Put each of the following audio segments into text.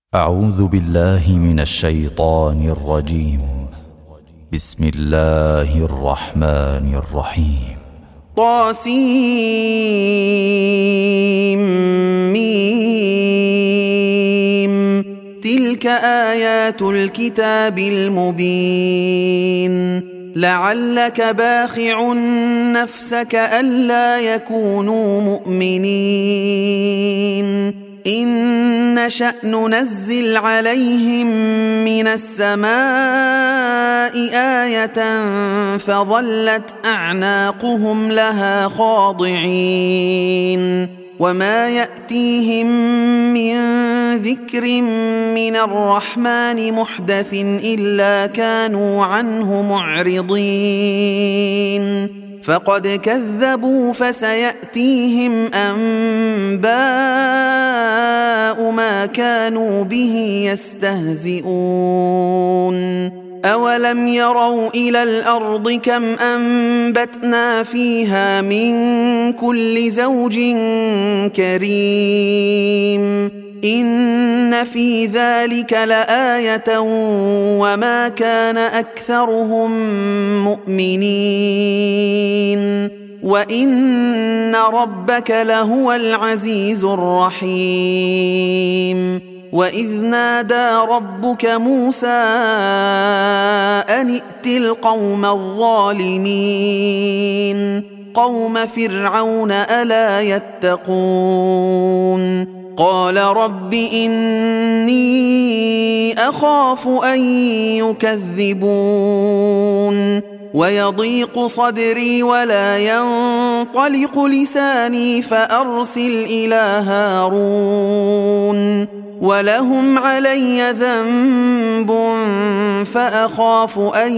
أعوذ بالله من الشيطان الرجيم. بسم الله الرحمن الرحيم. طاسيم تلك آيات الكتاب المبين لعلك باخع نفسك ألا يكونوا مؤمنين إن نشأ ننزل عليهم من السماء آية فظلت أعناقهم لها خاضعين وما يأتيهم من ذكر من الرحمن محدث إلا كانوا عنه معرضين فقد كذبوا فسيأتيهم أنباء ما كانوا به يستهزئون أولم يروا إلى الأرض كم أنبتنا فيها من كل زوج كريم إن في ذلك لآية وما كان أكثرهم مؤمنين وإن ربك لهو العزيز الرحيم وإذ نادى ربك موسى أن ائت القوم الظالمين قوم فرعون ألا يتقون قال رب إني أخاف أن يكذبون ويضيق صدري ولا ينطلق لساني فأرسل إلى هارون ولهم علي ذنب فأخاف أن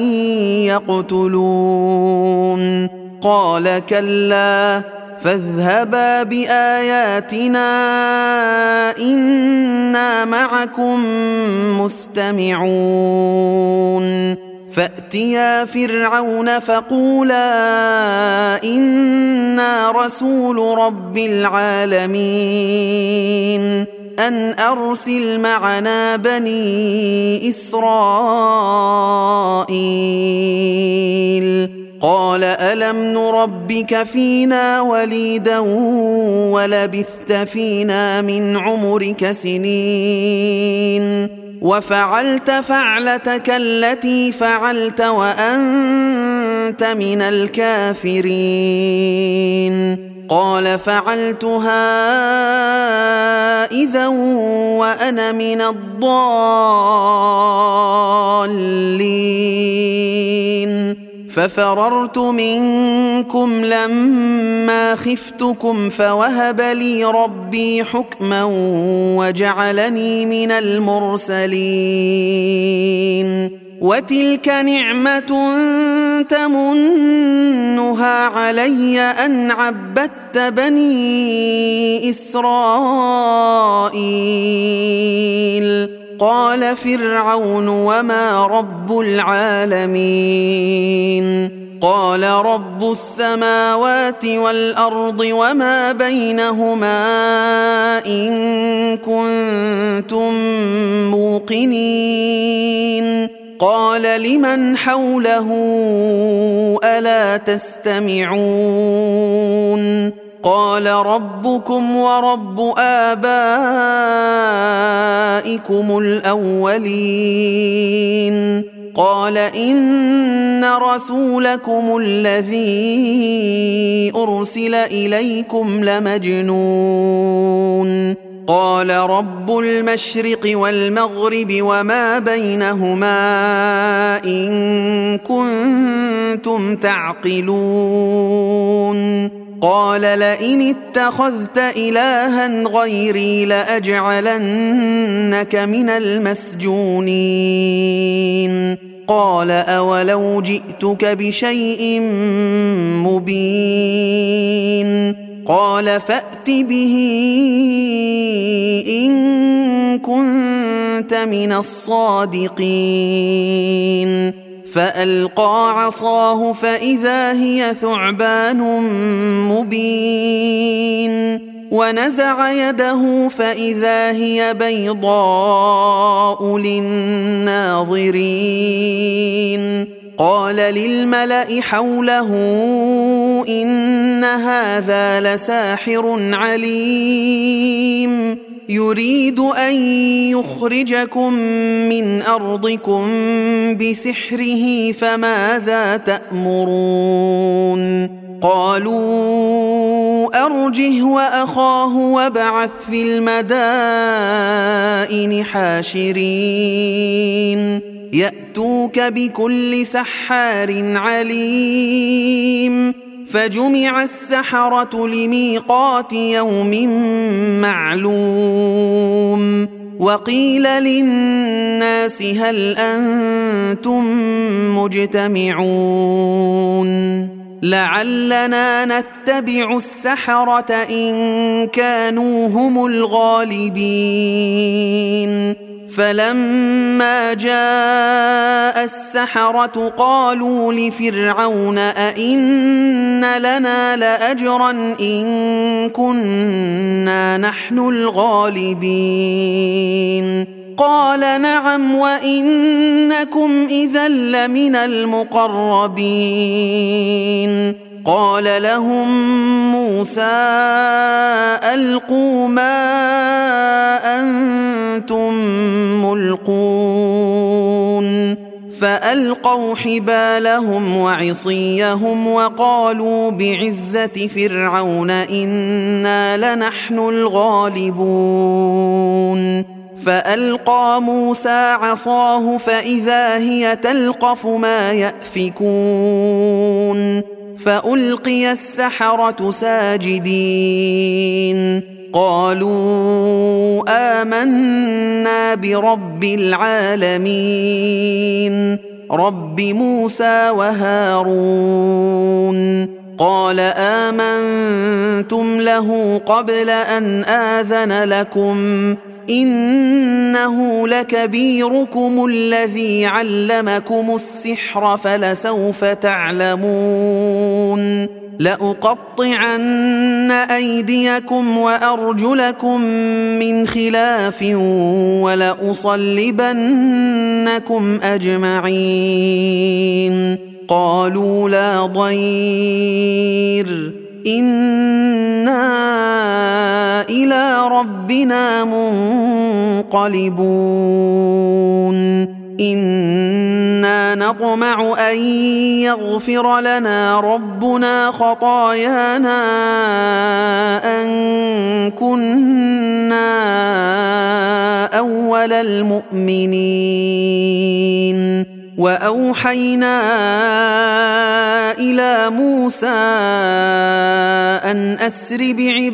يقتلون قال كلا فاذهبا بآياتنا إنا معكم مستمعون فأتيا فرعون فقولا إنا رسول رب العالمين أن أرسل معنا بني إسرائيل قال ألم نربك فينا وليدا ولبثت فينا من عمرك سنين وفعلت فعلتك التي فعلت وأنت من الكافرين قال فعلتها إذا وأنا من الضالين ففررت منكم لما خفتكم فوهب لي ربي حكما وجعلني من المرسلين وتلك نعمة تمنها علي أن عبدت بني إسرائيل قال فرعون وما رب العالمين قال رب السماوات والأرض وما بينهما إن كنتم موقنين قال لمن حوله ألا تستمعون قال ربكم ورب آبائكم الأولين قال إن رسولكم الذي أرسل إليكم لمجنون قال رب المشرق والمغرب وما بينهما إن كنتم تعقلون قال لئن اتخذت إلها غيري لأجعلنك من المسجونين قال أولو جئتك بشيء مبين قال فأت به إن كنت من الصادقين فألقى عصاه فإذا هي ثعبان مبين ونزع يده فإذا هي بيضاء للناظرين قال للملأ حوله إن هذا لساحر عليم يريد أن يخرجكم من أرضكم بسحره فماذا تأمرون قالوا أرجه وأخاه وابعث في المدائن حاشرين يأتوك بكل سحار عليم فجمع السحرة لميقات يوم معلوم وقيل للناس هل أنتم مجتمعون لعلنا نتبع السحرة إن كانوا هم الغالبين فلما جاء السحرة قالوا لفرعون أئن لنا لأجرا إن كنا نحن الغالبين قال نعم وإنكم إذا لمن المقربين قال لهم موسى ألقوا ما أنتم ملقون فألقوا حبالهم وعصيهم وقالوا بعزة فرعون إنا لنحن الغالبون فألقى موسى عصاه فإذا هي تلقف ما يأفكون فألقي السحرة ساجدين قالوا آمنا برب العالمين رب موسى وهارون قال آمنتم له قبل أن آذن لكم إنه لكبيركم الذي علمكم السحر فلسوف تعلمون لأقطعن أيديكم وأرجلكم من خلاف ولأصلبنكم أجمعين قالوا لا ضير إنا إلى ربنا منقلبون إنا نطمع أن يغفر لنا ربنا خطايانا أن كنا أول المؤمنين وأوحينا إلى موسى أن أسر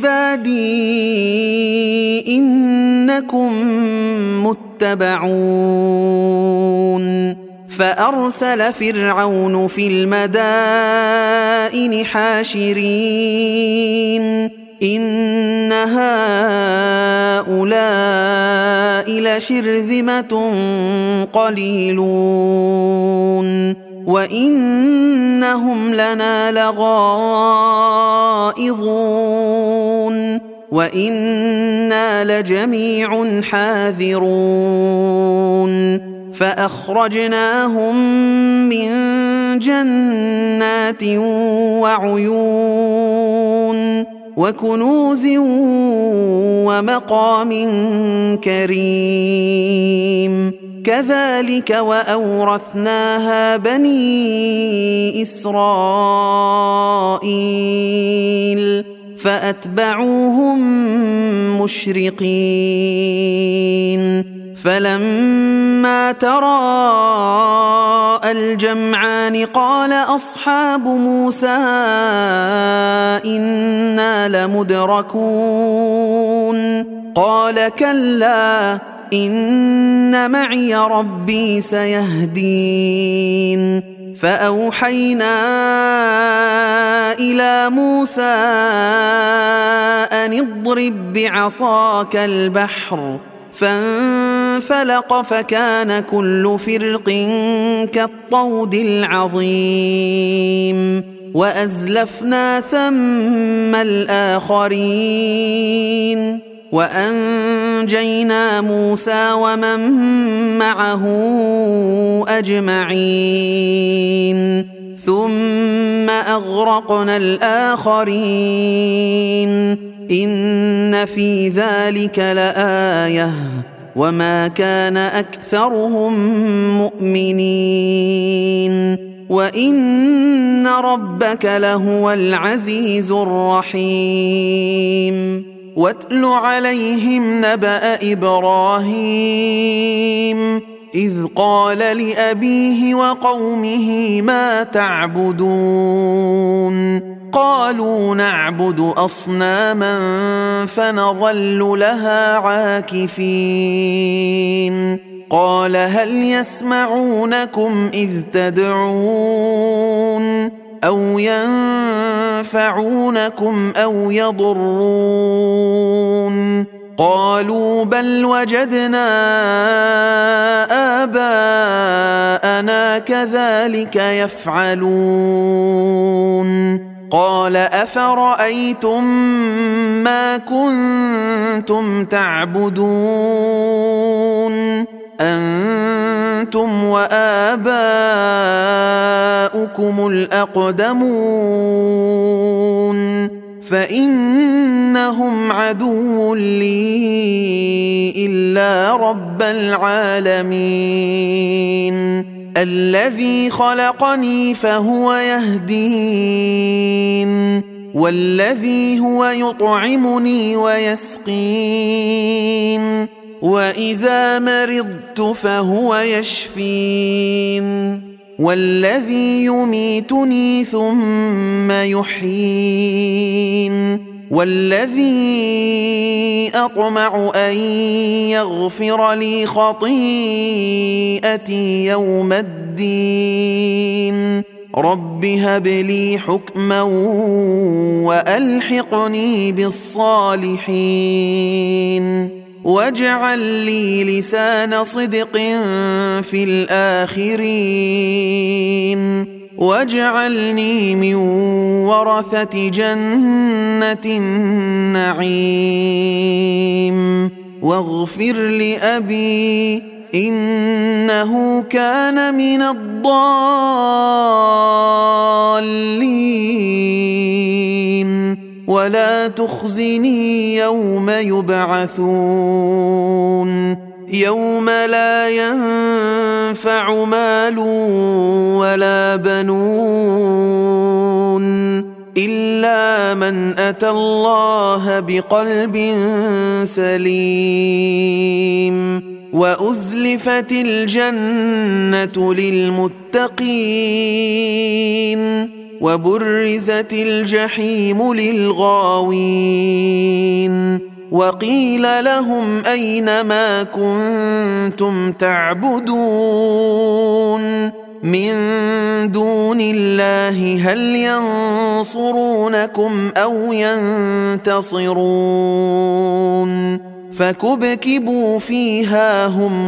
بعبادي إنكم متبعون فأرسل فرعون في المدائن حاشرين إن هؤلاء لشرذمة قليلون وإنهم لنا لغائظون وإنا لجميع حاذرون فأخرجناهم من جنات وعيون وكنوز ومقام كريم كذلك وأورثناها بني إسرائيل فأتبعوهم مشرقين فلما تراءى الجمعان قال أصحاب موسى إنا لمدركون قال كلا إن معي ربي سيهدين فأوحينا إلى موسى أن اضرب بعصاك البحر فانفلق فكان كل فرق كالطود العظيم وأزلفنا ثم الآخرين وأنجينا موسى ومن معه أجمعين ثم أغرقنا الآخرين إن في ذلك لآية وما كان أكثرهم مؤمنين وإن ربك لهو العزيز الرحيم واتل عليهم نبأ إبراهيم إذ قال لأبيه وقومه ما تعبدون قالوا نعبد أصناما فنظل لها عاكفين قال هل يسمعونكم إذ تدعون أو ينفعونكم أو يضرون قالوا بل وجدنا آباءنا كذلك يفعلون قال أفرأيتم ما كنتم تعبدون أنتم وآباؤكم الأقدمون فإنهم عدو لي إلا رب العالمين الذي خلقني فهو يهدين والذي هو يطعمني ويسقين وإذا مرضت فهو يشفين والذي يميتني ثم يحيين والذي أطمع أن يغفر لي خطيئتي يوم الدين رب هب لي حكما وألحقني بالصالحين واجعل لي لسان صدق في الآخرين واجعلني من ورثة جنة النعيم واغفر لأبي إنه كان من الضالين ولا تخزني يوم يبعثون يوم لا ينفع مال ولا بنون إلا من أتى الله بقلب سليم وأزلفت الجنة للمتقين وبرزت الجحيم للغاوين وقيل لهم أين ما كنتم تعبدون من دون الله هل ينصرونكم أو ينتصرون فكبكبوا فيها هم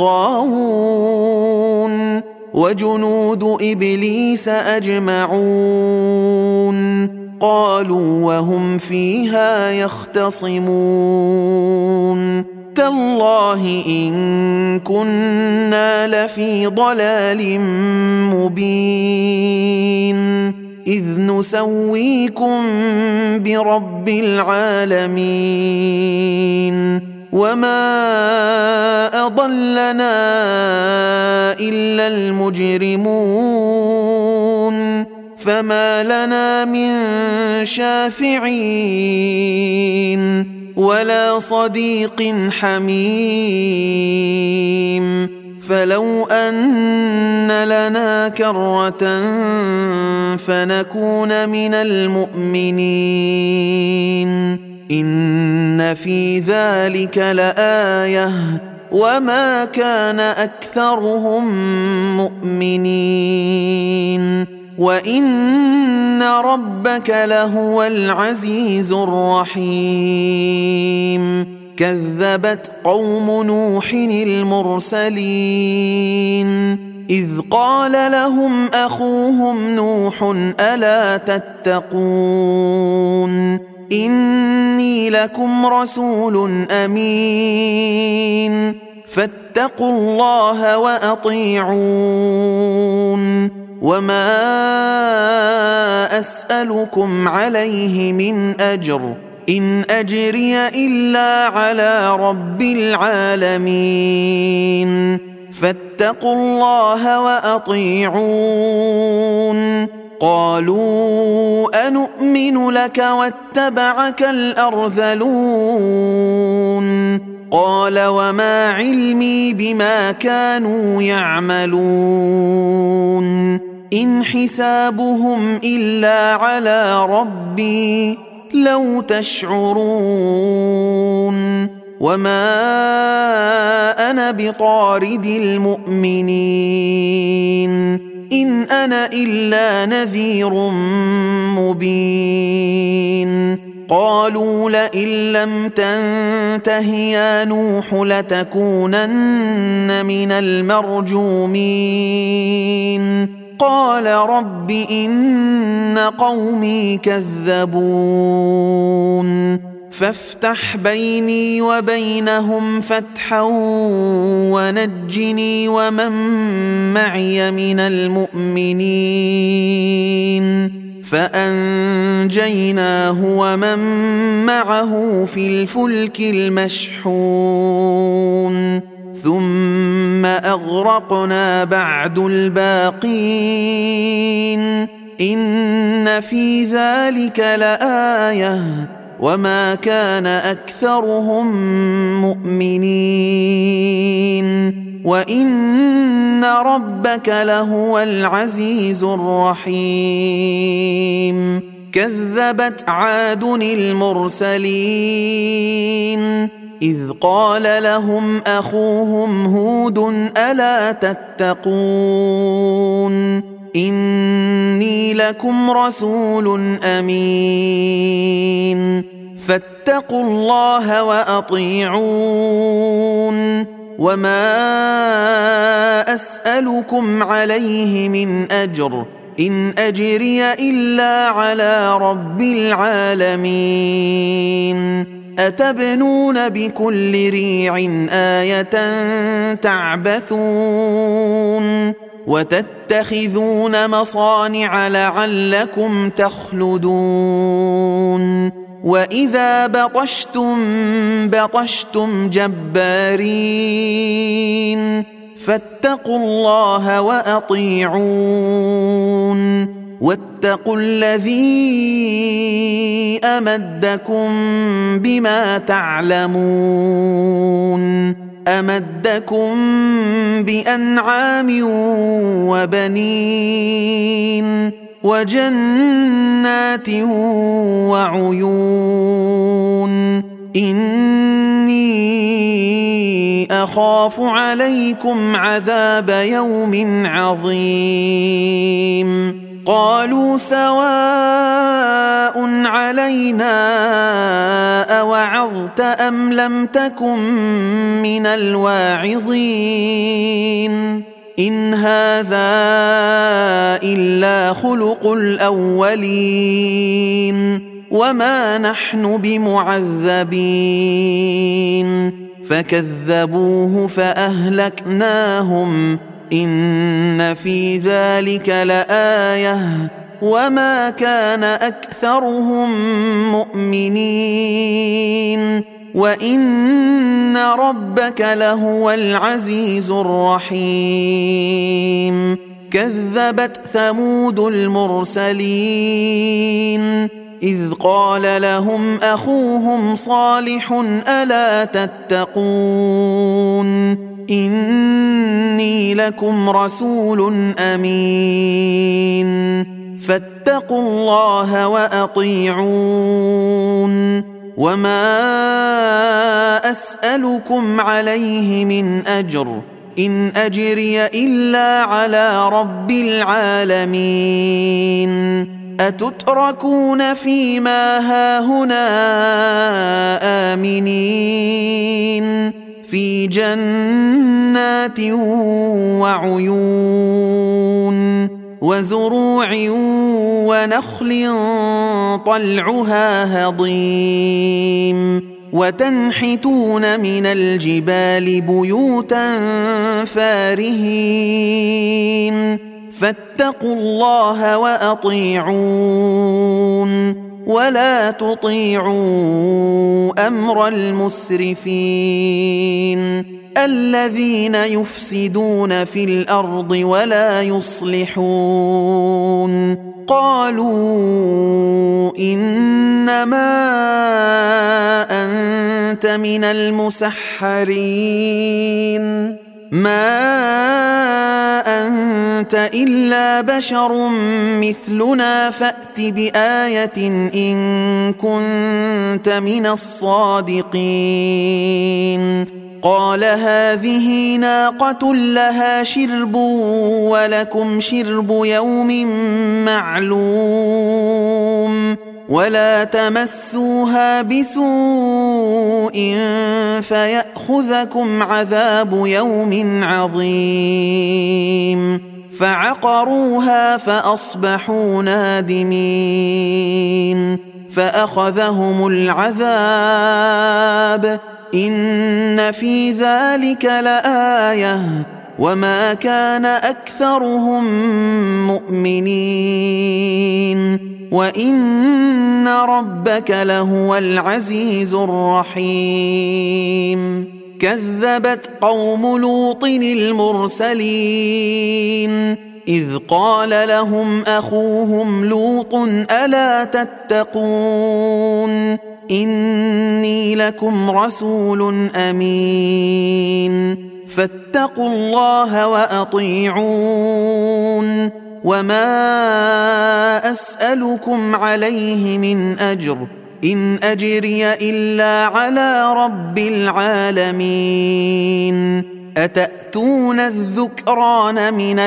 والغاوون وجنود إبليس أجمعون قالوا وهم فيها يختصمون تالله إن كنا لفي ضلال مبين إذ نسويكم برب العالمين وما أضلنا إلا المجرمون فما لنا من شافعين ولا صديق حميم فلو أن لنا كرة فنكون من المؤمنين إن في ذلك لآية وما كان أكثرهم مؤمنين وإن ربك لهو العزيز الرحيم كذبت قوم نوح المرسلين إذ قال لهم أخوهم نوح ألا تتقون إني لكم رسول أمين فاتقوا الله وأطيعون وما أسألكم عليه من أجر إن أجري إلا على رب العالمين فاتقوا الله وأطيعون قالوا أنؤمن لك واتبعك الأرذلون قال وما علمي بما كانوا يعملون إن حسابهم إلا على ربي لو تشعرون وما أنا بطارد المؤمنين إن أنا إلا نذير مبين قالوا لئن لم تنته يا نوح لتكونن من المرجومين قال رب إن قومي كذبون فافتح بيني وبينهم فتحا ونجني ومن معي من المؤمنين فأنجيناه ومن معه في الفلك المشحون ثم أغرقنا بعد الباقين إن في ذلك لآية وما كان أكثرهم مؤمنين وإن ربك لهو العزيز الرحيم كذبت عاد المرسلين إذ قال لهم أخوهم هود ألا تتقون إني لكم رسول أمين فاتقوا الله وأطيعون وما أسألكم عليه من أجر إن أجري إلا على رب العالمين أتبنون بكل ريع آية تعبثون وتتخذون مصانع لعلكم تخلدون وإذا بطشتم بطشتم جبارين فاتقوا الله وأطيعون واتقوا الذي أمدكم بما تعلمون أمدكم بأنعام وبنين وجنات وعيون إني أخاف عليكم عذاب يوم عظيم قالوا سواء علينا أوعظت أم لم تكن من الواعظين إن هذا إلا خلق الأولين وما نحن بمعذبين فكذبوه فأهلكناهم إن في ذلك لآية وما كان أكثرهم مؤمنين وإن ربك لهو العزيز الرحيم كذبت ثمود المرسلين إذ قال لهم أخوهم صالح ألا تتقون إني لكم رسول أمين فاتقوا الله وأطيعون وما أسألكم عليه من أجر إن أجري إلا على رب العالمين أتتركون فيما هاهنا آمنين في جنات وعيون وزروع ونخل طلعها هضيم وتنحتون من الجبال بيوتا فارهين فاتقوا الله وأطيعون ولا تطيعوا أمر المسرفين الذين يفسدون في الأرض ولا يصلحون قالوا إنما أنت من المسحرين ما أنت إلا بشر مثلنا فأت بآية إن كنت من الصادقين قال هذه ناقة لها شرب ولكم شرب يوم معلوم ولا تمسوها بسوء فيأخذكم عذاب يوم عظيم فعقروها فأصبحوا نادمين فأخذهم العذاب إن في ذلك لآية وما كان أكثرهم مؤمنين وإن ربك لهو العزيز الرحيم كذبت قوم لوط المرسلين إذ قال لهم أخوهم لوط ألا تتقون إني لكم رسول أمين فاتقوا الله وأطيعون وما أسألكم عليه من أجر إن أجري إلا على رب العالمين أتأتون الذكران من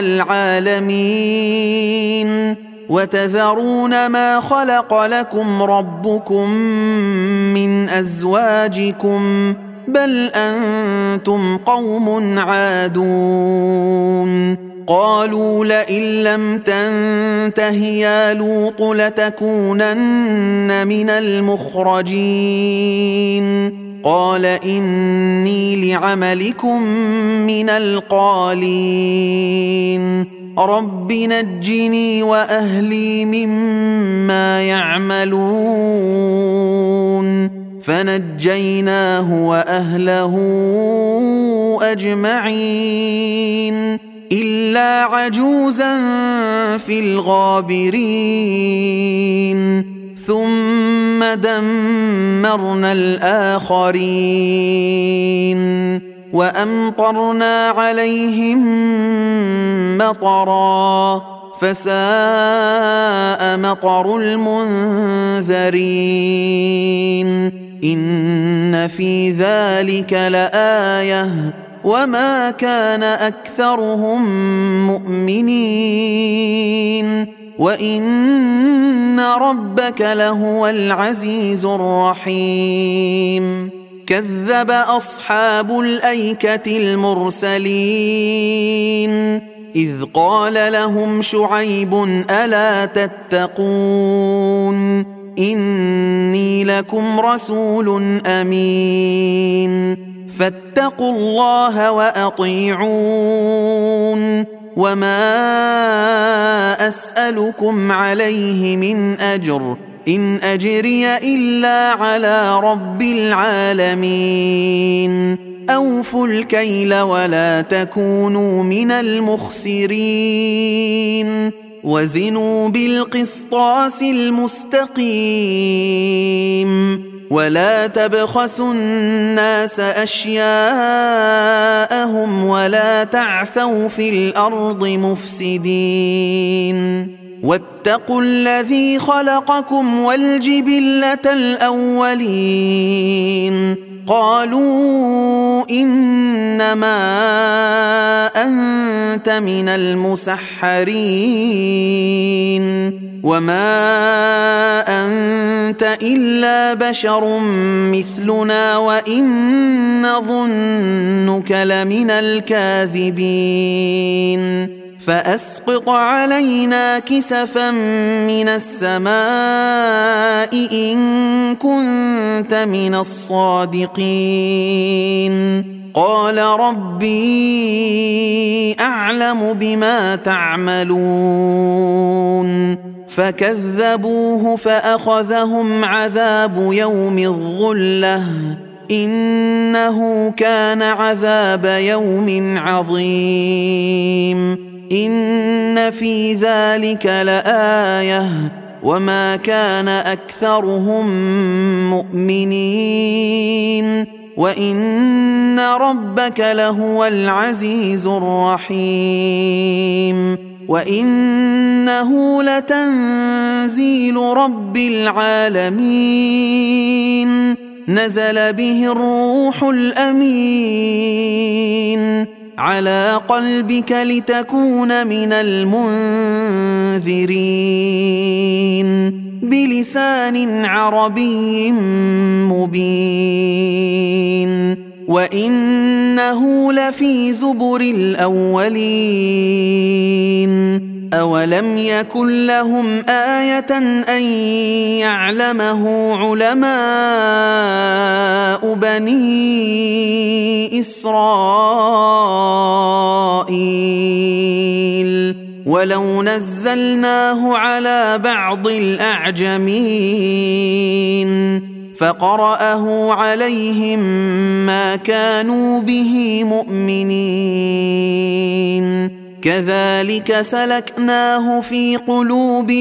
العالمين وتذرون ما خلق لكم ربكم من أزواجكم بل أنتم قوم عادون قالوا لئن لم تنته يا لوط لتكونن من المخرجين قال إني لعملكم من القالين رب نجني وأهلي مما يعملون فنجيناه وأهله أجمعين إلا عجوزا في الغابرين ثم دمرنا الآخرين وأمطرنا عليهم مطرا فساء مطر المنذرين إن في ذلك لآية وما كان أكثرهم مؤمنين وإن ربك لهو العزيز الرحيم كذب أصحاب الأيكة المرسلين إذ قال لهم شعيب ألا تتقون إني لكم رسول أمين فاتقوا الله وأطيعون وما أسألكم عليه من أجر إن أجري إلا على رب العالمين أوفوا الكيل ولا تكونوا من المخسرين وزنوا بالقسطاس المستقيم ولا تبخسوا الناس أشياءهم ولا تعثوا في الأرض مفسدين واتقوا الذي خلقكم والجبلة الأولين قالوا إنما أنت من المسحرين وما أنت إلا بشر مثلنا وإن نظنك لمن الكاذبين فأسقط علينا كسفا من السماء إن كنت من الصادقين قال ربي أعلم بما تعملون فكذبوه فأخذهم عذاب يوم الظلة إنه كان عذاب يوم عظيم إن في ذلك لآية وما كان أكثرهم مؤمنين وإن ربك لهو العزيز الرحيم وإنه لتنزيل رب العالمين نزل به الروح الأمين على قلبك لتكون من المنذرين بلسان عربي مبين وإنه لفي زبر الأولين أولم يكن لهم آية أن يعلمه علماء بني إسرائيل ولو نزلناه على بعض الأعجمين فقرأه عليهم ما كانوا به مؤمنين كذلك سلكناه في قلوب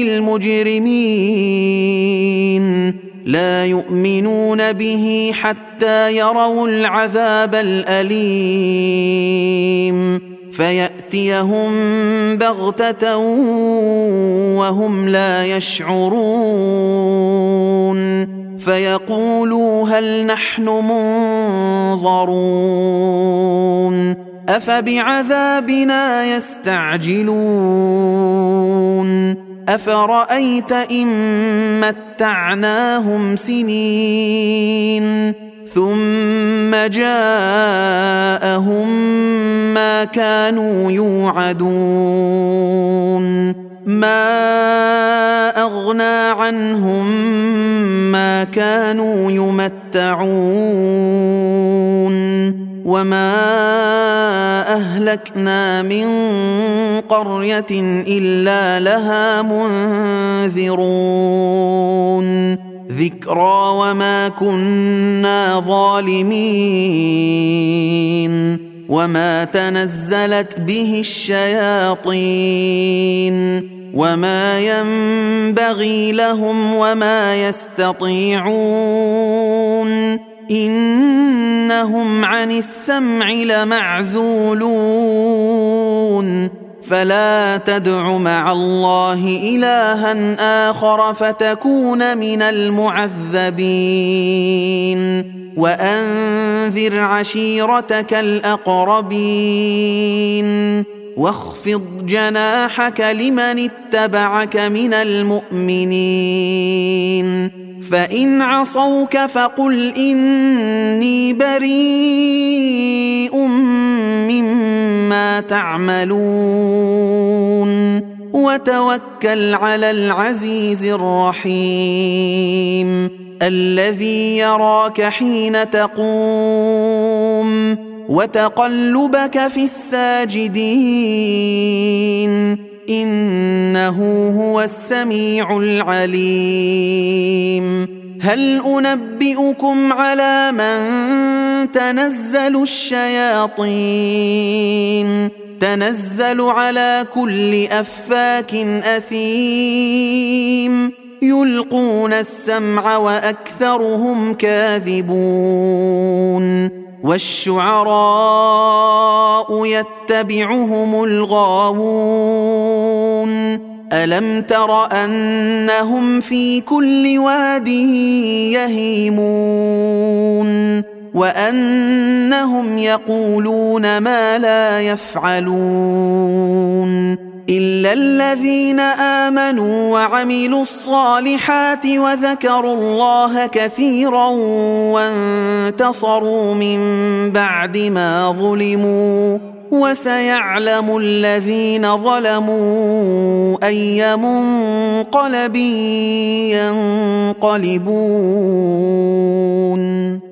المجرمين لا يؤمنون به حتى يروا العذاب الأليم فيأتيهم بغتة وهم لا يشعرون فيقولوا هل نحن منظرون أفبعذابنا يستعجلون أفرأيت إن متعناهم سنين ثم جاءهم ما كانوا يوعدون ما أغنى عنهم ما كانوا يمتعون وما أهلكنا من قرية إلا لها منذرون ذكرى وما كنا ظالمين وما تنزلت به الشياطين وما ينبغي لهم وما يستطيعون إنهم عن السمع لمعزولون فلا تدع مع الله إلها آخر فتكون من المعذبين وأنذر عشيرتك الأقربين واخفض جناحك لمن اتبعك من المؤمنين فإن عصوك فقل إني بريء مما تعملون وتوكل على العزيز الرحيم الذي يراك حين تقوم وتقلبك في الساجدين إنه هو السميع العليم هل أنبئكم على من تنزل الشياطين تنزل على كل أفاك أثيم يلقون السمع وأكثرهم كاذبون والشعراء يتبعهم الغاوون ألم تر أنهم في كل واد يهيمون وأنهم يقولون ما لا يفعلون إلا الذين آمنوا وعملوا الصالحات وذكروا الله كثيرا وانتصروا من بعد ما ظلموا وسيعلم الذين ظلموا أي منقلب ينقلبون